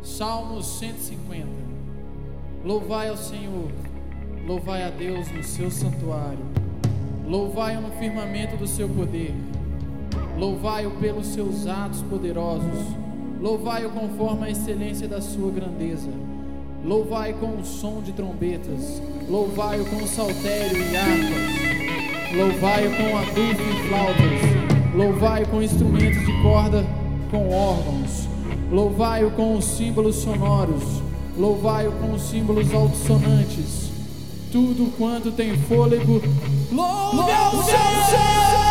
Salmos 150. Louvai ao Senhor, louvai a Deus no seu santuário, louvai-o no firmamento do seu poder, louvai-o pelos seus atos poderosos, louvai-o conforme a excelência da sua grandeza, louvai com o som de trombetas, louvai-o com o saltério e harpas, louvai-o com adufo e flautas, louvai-o com instrumentos de corda, com órgãos, louvai-o com os símbolos sonoros, louvai-o com os símbolos altissonantes. Tudo quanto tem fôlego, louve ao Senhor!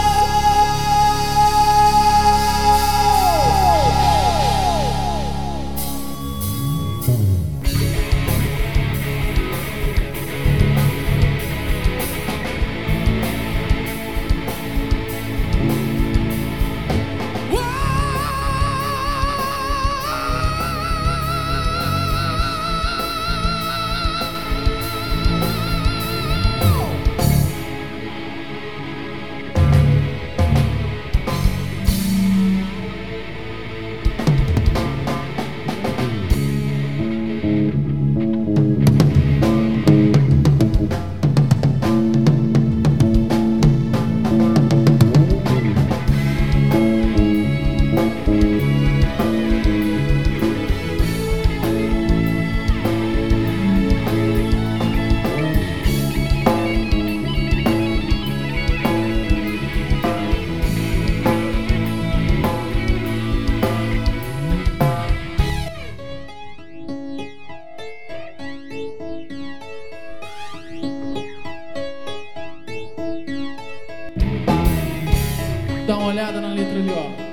Dá uma olhada na letra ali, ó.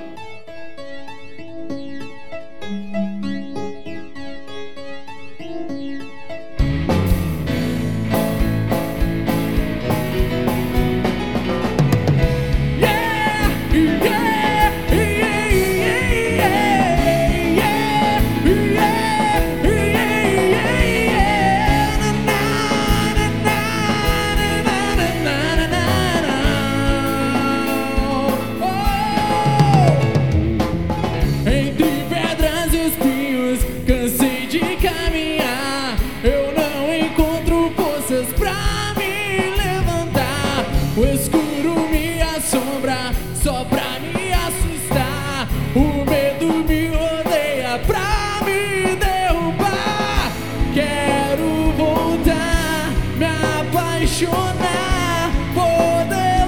O escuro me assombra só pra me assustar. O medo me rodeia pra me derrubar. Quero voltar, me apaixonar, poder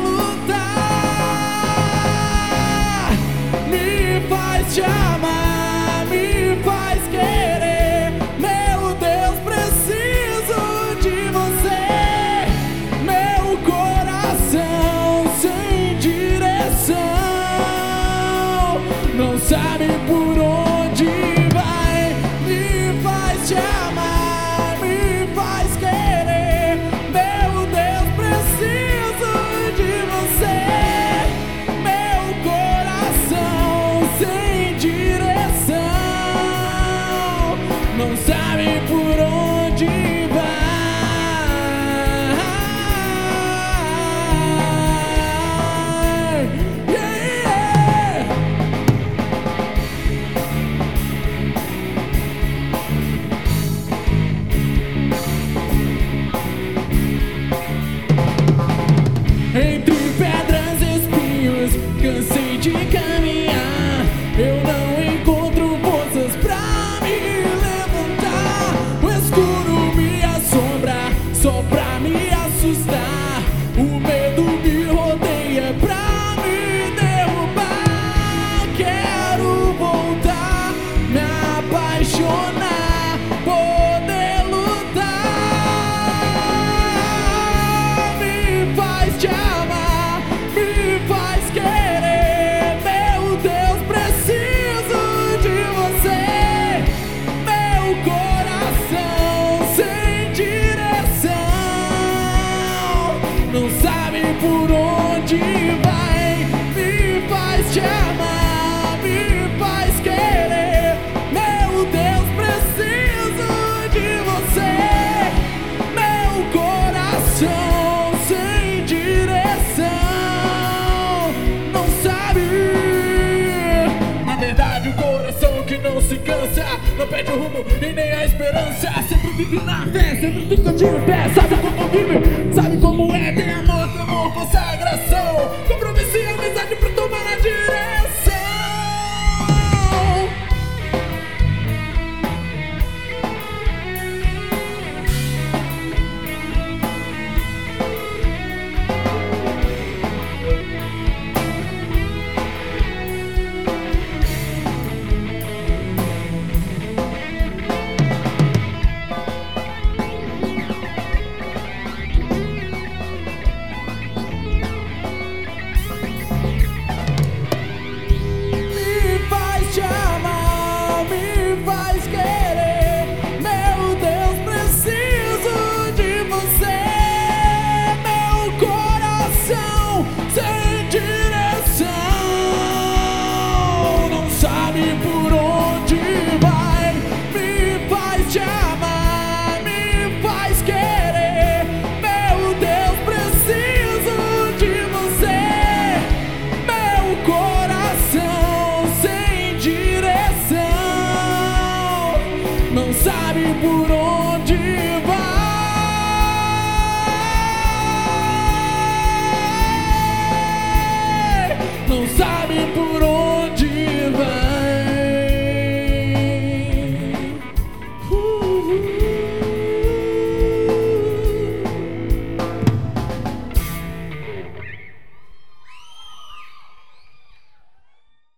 lutar. Me faz te amar, me faz querer. Meu Deus, preciso de você. Sem direção, não sabe por onde vai. Me faz te amar, me faz querer. Meu Deus, preciso de você. Meu coração sem direção, não sabe por onde vai. que não se cansa, não perde o rumo e nem a esperança. Sempre vive na fé, sempre fica de pé, sabe como